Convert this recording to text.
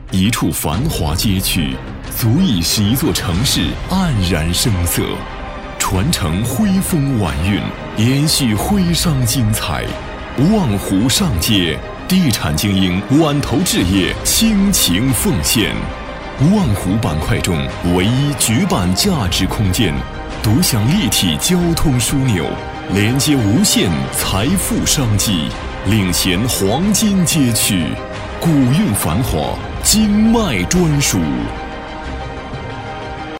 一处繁华街区，足以使一座城市黯然生色。传承徽风晚韵，延续徽商精彩。望湖上街，地产精英晚投置业倾情奉献。望湖板块中唯一绝版价值空间，独享立体交通枢纽，连接无限财富商机，领衔黄金街区，古韵繁华，经脉专属。